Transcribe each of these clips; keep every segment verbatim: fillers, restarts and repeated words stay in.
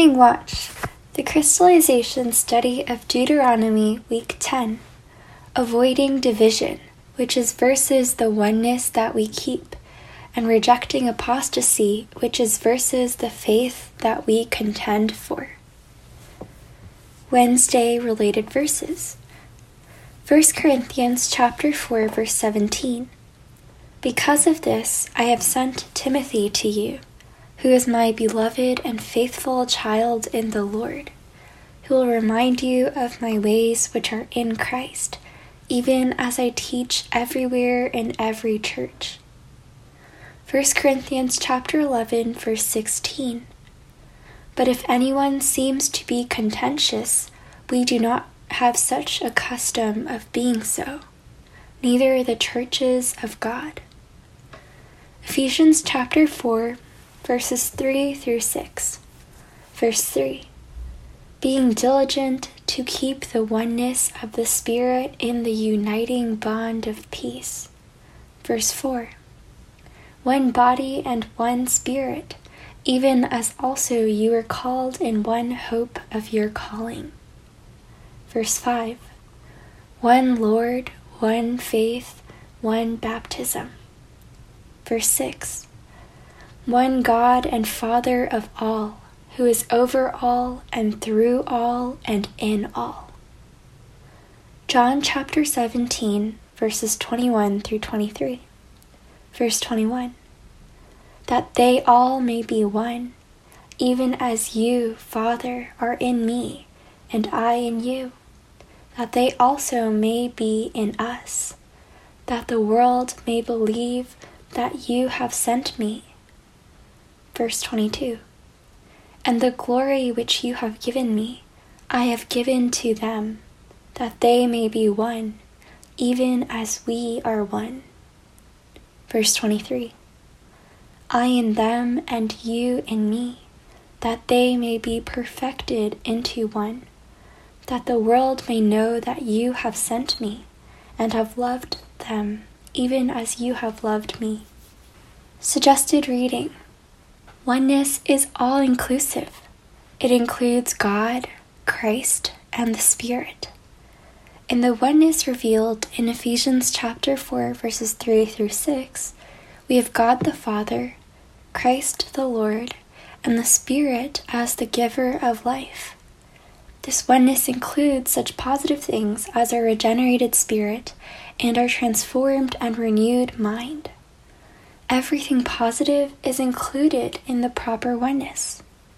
Morning Watch, the Crystallization Study of Deuteronomy, Week ten, Avoiding Division, which is versus the oneness that we keep, and Rejecting Apostasy, which is versus the faith that we contend for. Wednesday related verses. First Corinthians chapter four, verse seventeen. Because of this, I have sent Timothy to you, who is my beloved and faithful child in the Lord, who will remind you of my ways which are in Christ, even as I teach everywhere in every church. First Corinthians chapter eleven, verse sixteen. But if anyone seems to be contentious, we do not have such a custom of being so, neither the churches of God. Ephesians chapter four, verses three through six. Verse three. Being diligent to keep the oneness of the Spirit in the uniting bond of peace. Verse four. One body and one Spirit, even as also you are called in one hope of your calling. Verse five. One Lord, one faith, one baptism. Verse six. One God and Father of all, who is over all and through all and in all. John chapter seventeen, verses twenty-one through twenty-three. Verse twenty-one. That they all may be one, even as you, Father, are in me, and I in you, that they also may be in us, that the world may believe that you have sent me. Verse twenty-two. And the glory which you have given me, I have given to them, that they may be one, even as we are one. Verse twenty-three. I in them and you in me, that they may be perfected into one, that the world may know that you have sent me, and have loved them, even as you have loved me. Suggested reading. Oneness is all-inclusive. It includes God, Christ, and the Spirit. In the oneness revealed in Ephesians chapter four, verses three through six, we have God the Father, Christ the Lord, and the Spirit as the giver of life. This oneness includes such positive things as our regenerated spirit and our transformed and renewed mind. Everything positive is included in the proper oneness.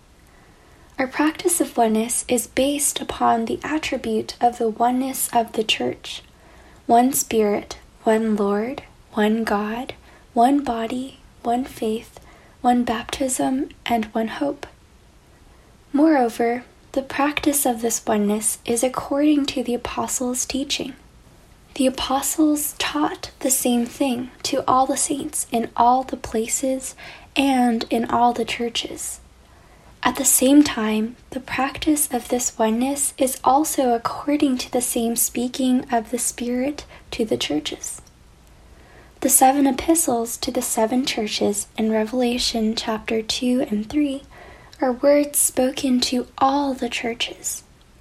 Our practice of oneness is based upon the attribute of the oneness of the church: one Spirit, one Lord, one God, one body, one faith, one baptism, and one hope. Moreover, the practice of this oneness is according to the apostles' teaching. The apostles taught the same thing to all the saints in all the places and in all the churches. At the same time, the practice of this oneness is also according to the same speaking of the Spirit to the churches. The seven epistles to the seven churches in Revelation chapter two and three are words spoken to all the churches.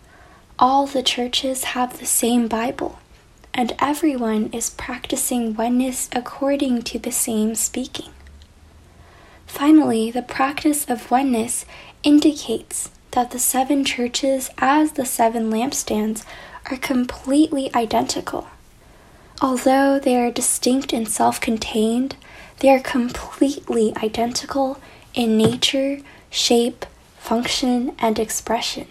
All the churches have the same Bible, and everyone is practicing oneness according to the same speaking. Finally, the practice of oneness indicates that the seven churches as the seven lampstands are completely identical. Although they are distinct and self-contained, they are completely identical in nature, shape, function, and expression.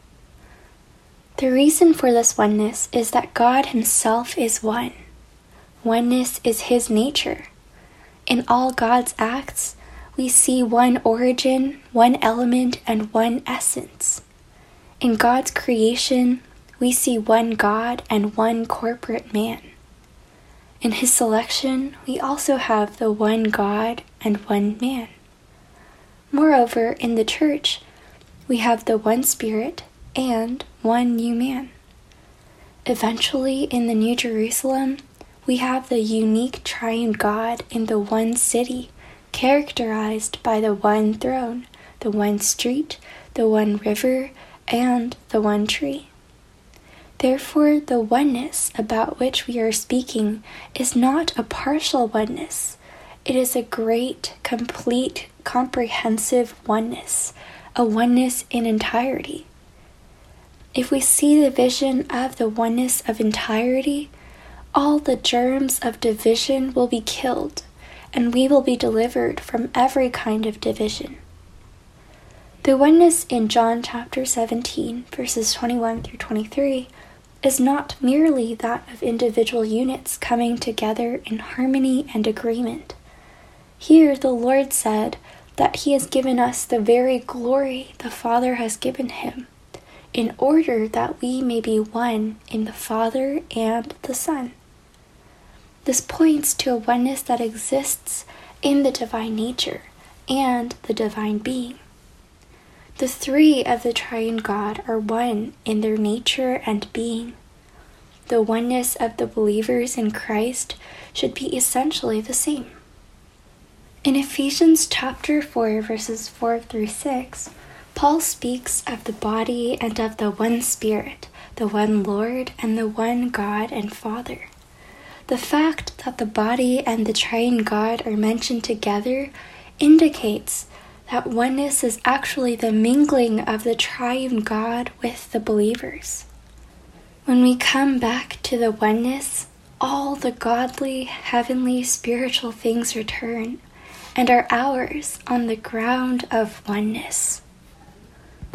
The reason for this oneness is that God Himself is one. Oneness is His nature. In all God's acts, we see one origin, one element, and one essence. In God's creation, we see one God and one corporate man. In His selection, we also have the one God and one man. Moreover, in the church, we have the one Spirit and one new man. Eventually, in the New Jerusalem, we have the unique triune God in the one city, characterized by the one throne, the one street, the one river, and the one tree. Therefore, the oneness about which we are speaking is not a partial oneness. It is a great, complete, comprehensive oneness, a oneness in entirety. If we see the vision of the oneness of entirety, all the germs of division will be killed, and we will be delivered from every kind of division. The oneness in John chapter seventeen, verses twenty-one through twenty-three, is not merely that of individual units coming together in harmony and agreement. Here the Lord said that he has given us the very glory the Father has given him, in order that we may be one in the Father and the Son. This points to a oneness that exists in the divine nature and the divine being. The three of the triune God are one in their nature and being. The oneness of the believers in Christ should be essentially the same. In Ephesians chapter four, verses four through six, Paul speaks of the body and of the one Spirit, the one Lord, and the one God and Father. The fact that the body and the triune God are mentioned together indicates that oneness is actually the mingling of the triune God with the believers. When we come back to the oneness, all the godly, heavenly, spiritual things return and are ours on the ground of oneness.